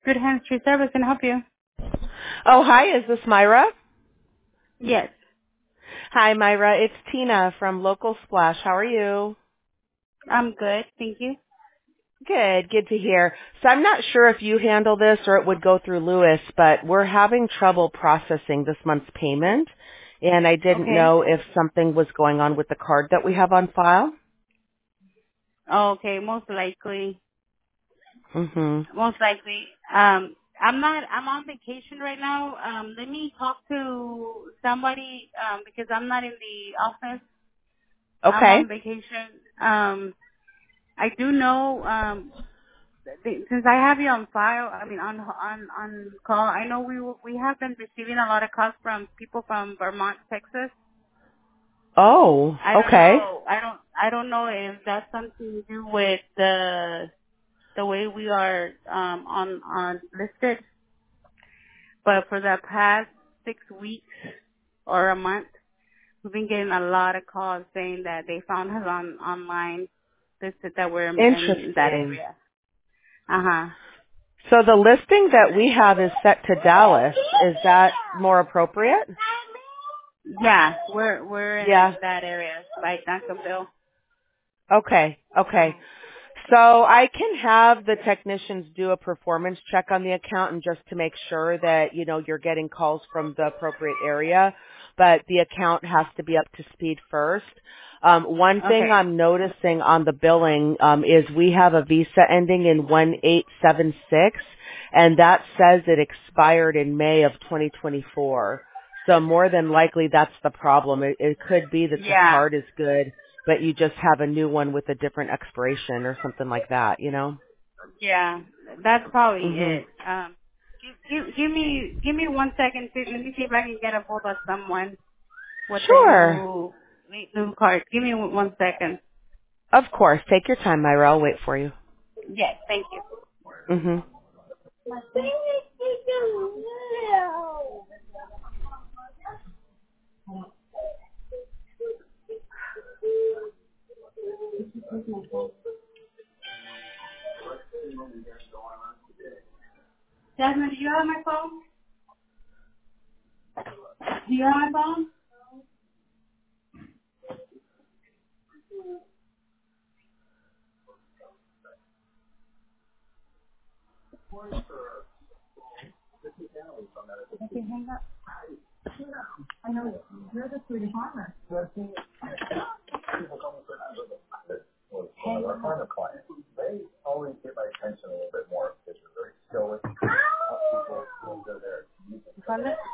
Good Hands Tree Service can help you. Oh, hi. Is this Myra? Yes, Hi, Myra. It's Tina from Local Splash. How are you? I'm good. Thank you. Good. Good to hear. So I'm not sure if you handle this or it would go through Lewis, but we're having trouble processing this month's payment, and I didn't Okay. know if something was going on with the card that we have on file. Okay, most likely. Mm-hmm. Most likely. I'm on vacation right now. Let me talk to somebody, because I'm not in the office. I'm Okay. on vacation. I do know, since I have you on file, I mean on call, I know we have been receiving a lot of calls from people from Vermont, Texas. Oh, I don't okay. know. I don't know if that's something to do with the way we are on listed. But for the past 6 weeks or a month, we've been getting a lot of calls saying that they found us online, listed that we're in that Interesting. area. Uh huh. So the listing that we have is set to Dallas. Is that more appropriate? Yeah, we're Yeah. in that area by Duncanville. Okay. Okay. So I can have the technicians do a performance check on the account and just to make sure that, you're getting calls from the appropriate area, but the account has to be up to speed first. One thing Okay. I'm noticing on the billing is we have a visa ending in 1876, and that says it expired in May of 2024. So more than likely that's the problem. It could be that your Yeah. card is good, but you just have a new one with a different expiration or something like that, Yeah, that's probably Mhm. it. Give me 1 second. Let me see if I can get a hold of someone with the Sure. new card. Give me 1 second. Of course. Take your time, Myra. I'll wait for you. Yes, thank you. Mhm. Jasmine, do you have my phone? Do you have my phone? Okay, hang up. Call it.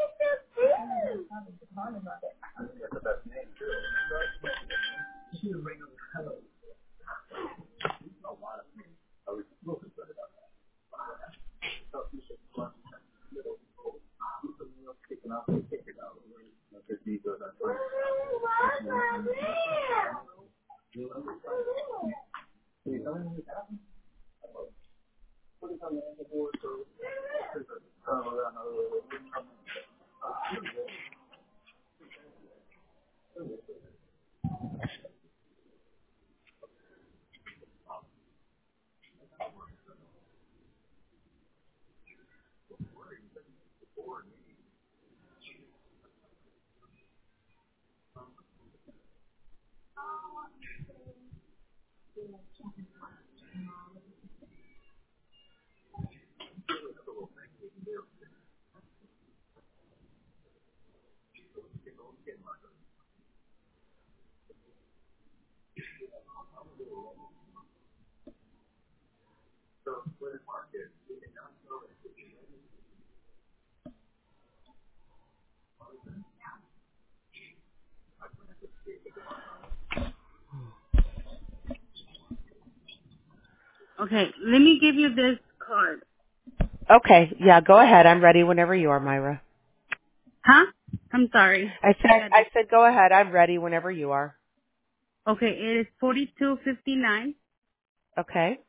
Okay, let me give you this card. Okay. Yeah, go ahead. I'm ready whenever you are, Myra. Huh? I'm sorry. I Say said that I again. said go ahead. I'm ready whenever you are. Okay, it is 4259 Okay.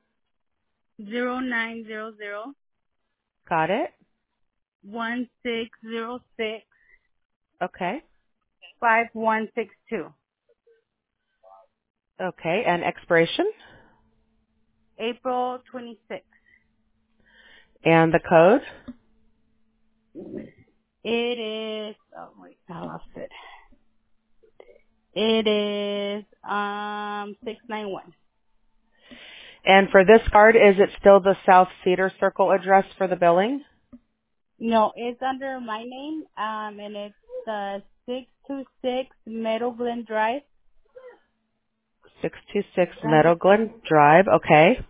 0900 Got it. 1606 Okay. 5162. Okay. And expiration? April 26th. And the code? It is, oh wait, I lost it. It is, 691. And for this card, is it still the South Cedar Circle address for the billing? No, it's under my name, and it's, 626 Meadow Glen Drive. 626 Meadow Glen Drive, okay.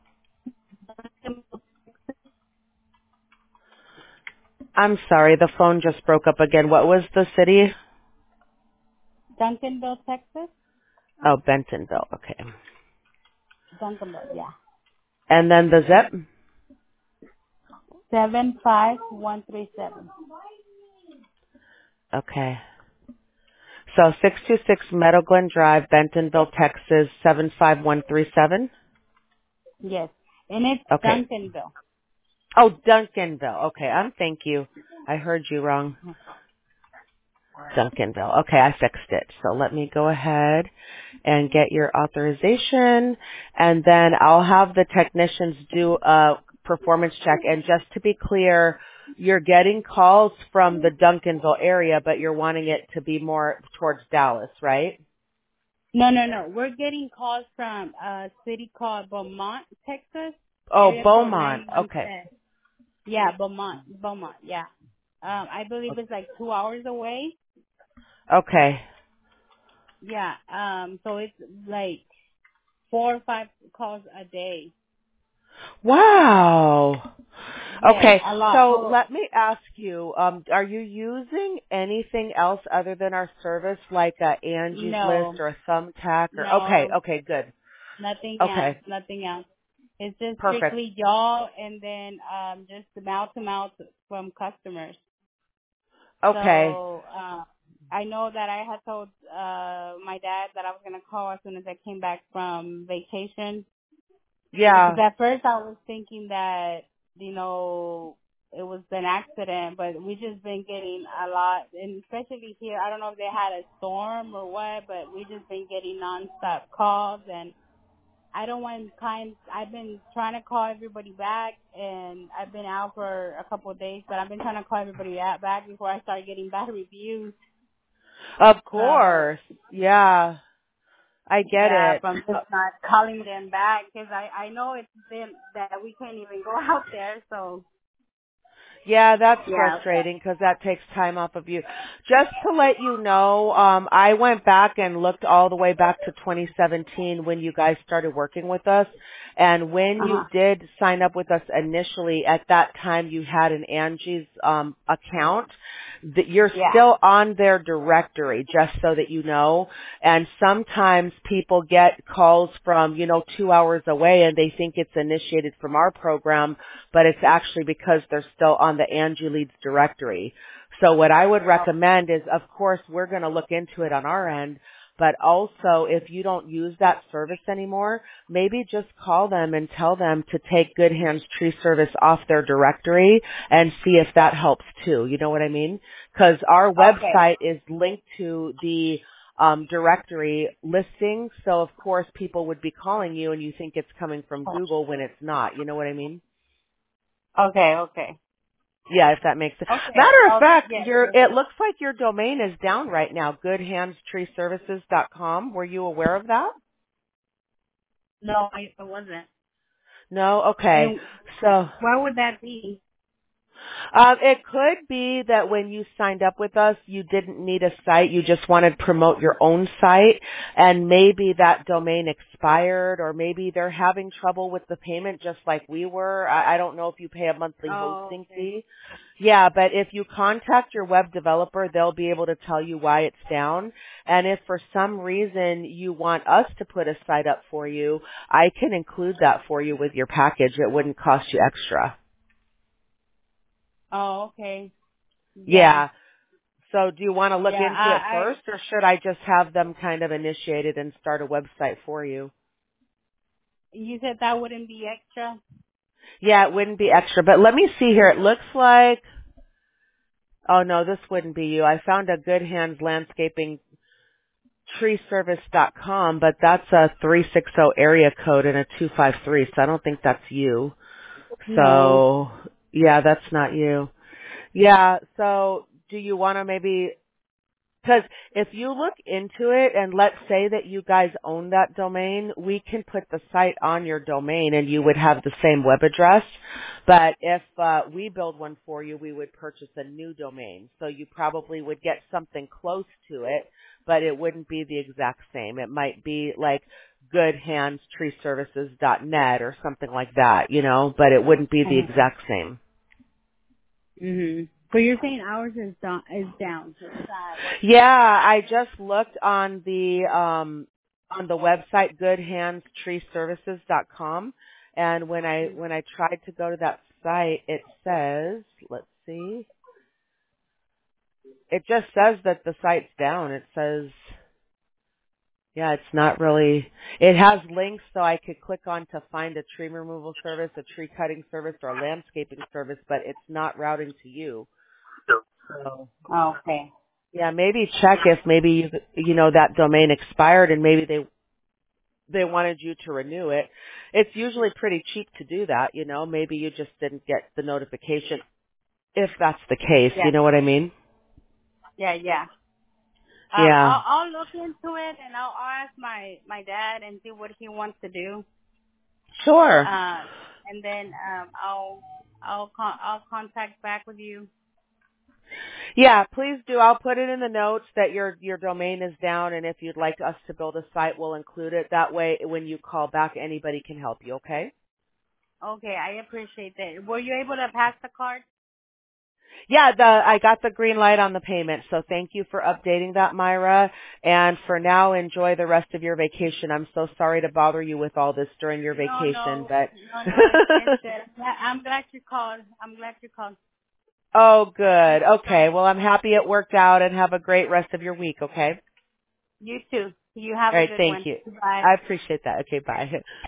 I'm sorry, the phone just broke up again. What was the city? Duncanville, Texas. Oh, Bentonville, okay. Duncanville, yeah. And then the zip? 75137. Okay. So 626 Meadow Glen Drive, Bentonville, Texas, 75137? Yes. And it's Okay. Duncanville. Oh, Duncanville. Okay, thank you. I heard you wrong. Duncanville. Okay, I fixed it. So let me go ahead and get your authorization, and then I'll have the technicians do a performance check. And just to be clear, you're getting calls from the Duncanville area, but you're wanting it to be more towards Dallas, right? No, no, no. We're getting calls from a city called Beaumont, Texas. Oh, Area code Beaumont. Okay. 917. Yeah, Beaumont, yeah. I believe it's like 2 hours away. Okay. Yeah, so it's like 4 or 5 calls a day. Wow. Yes, Okay, a lot. so So, let me ask you, are you using anything else other than our service, like Angie's List no, or a Thumbtack? Or no, okay, good. nothing Okay, else. It's just perfect. strictly y'all and then just the mouth to mouth from customers. Okay, So I know that I had told my dad that I was gonna call as soon as I came back from vacation. Because yeah. at first I was thinking that, it was an accident, but we just been getting a lot, and especially here, I don't know if they had a storm or what, but we just been getting nonstop calls, and I don't want clients. I've been trying to call everybody back, and I've been out for a couple of days, but I've been trying to call everybody back before I start getting bad reviews. Of So course, yeah. I get yeah, it. but I'm just not calling them back because I know it's been that we can't even go out there. So Yeah, that's yeah, frustrating because that takes time off of you. Just to let you know, I went back and looked all the way back to 2017 when you guys started working with us. And when you did sign up with us initially, at that time you had an Angie's account. That you're yeah. still on their directory, just so that you know. And sometimes people get calls from, 2 hours away and they think it's initiated from our program, but it's actually because they're still on the Angie Leads directory. So what I would recommend is, of course, we're going to look into it on our end, but also if you don't use that service anymore, maybe just call them and tell them to take Good Hands Tree Service off their directory and see if that helps too. You know what I mean? Because our Okay, website is linked to the directory listing, so of course people would be calling you and you think it's coming from Google when it's not. You know what I mean? okay. Yeah, if that makes sense. Okay. Matter of Oh, fact, yes. it looks like your domain is down right now, goodhandstreeservices.com. Were you aware of that? No, I wasn't. No? Okay. And So, why would that be? it could be that when you signed up with us, you didn't need a site. You just wanted to promote your own site, and maybe that domain expired, or maybe they're having trouble with the payment just like we were. I don't know if you pay a monthly Oh, hosting okay. fee. Yeah, but if you contact your web developer, they'll be able to tell you why it's down. And if for some reason you want us to put a site up for you, I can include that for you with your package. It wouldn't cost you extra. Oh, okay. Yeah, Yeah. So do you want to look yeah. into it first, or should I just have them kind of initiate it and start a website for you? You said that wouldn't be extra. Yeah, it wouldn't be extra, but let me see here. It looks like, oh no, this wouldn't be you. I found a Good Hands Landscaping treeservice.com, but that's a 360 area code and a 253, so I don't think that's you. No. So, yeah, that's not you. Yeah, so do you want to maybe, because if you look into it and let's say that you guys own that domain, we can put the site on your domain and you would have the same web address. But if we build one for you, we would purchase a new domain. So you probably would get something close to it, but it wouldn't be the exact same. It might be like goodhandstreeservices.net or something like that, you know, but it wouldn't be the exact same. Mhm. But you're saying ours is down. Is down. It's not working. Yeah, I just looked on the website goodhandstreeservices.com, and when I tried to go to that site, it says, let's see. It just says that the site's down. It says, yeah, it's not really, it has links so I could click on to find a tree removal service, a tree cutting service, or a landscaping service, but it's not routing to you. So, Okay. yeah, maybe check if maybe you know that domain expired and maybe they wanted you to renew it. It's usually pretty cheap to do that, you know. Maybe you just didn't get the notification if that's the case, Yeah. you know what I mean? Yeah. Yeah. Yeah. I'll look into it and I'll ask my dad and see what he wants to do. Sure. And then I'll contact back with you. Yeah, please do. I'll put it in the notes that your domain is down and if you'd like us to build a site, we'll include it. That way when you call back anybody can help you, okay? Okay, I appreciate that. Were you able to pass the card? Yeah, I got the green light on the payment, so thank you for updating that, Myra. And for now, enjoy the rest of your vacation. I'm so sorry to bother you with all this during your No, vacation, no, but no, no. It's good. I'm glad you called. I'm glad you called. oh, good. Okay, well, I'm happy it worked out, and have a great rest of your week. Okay. You too. You have All a right, good thank one. you. Bye. I appreciate that. Okay, bye.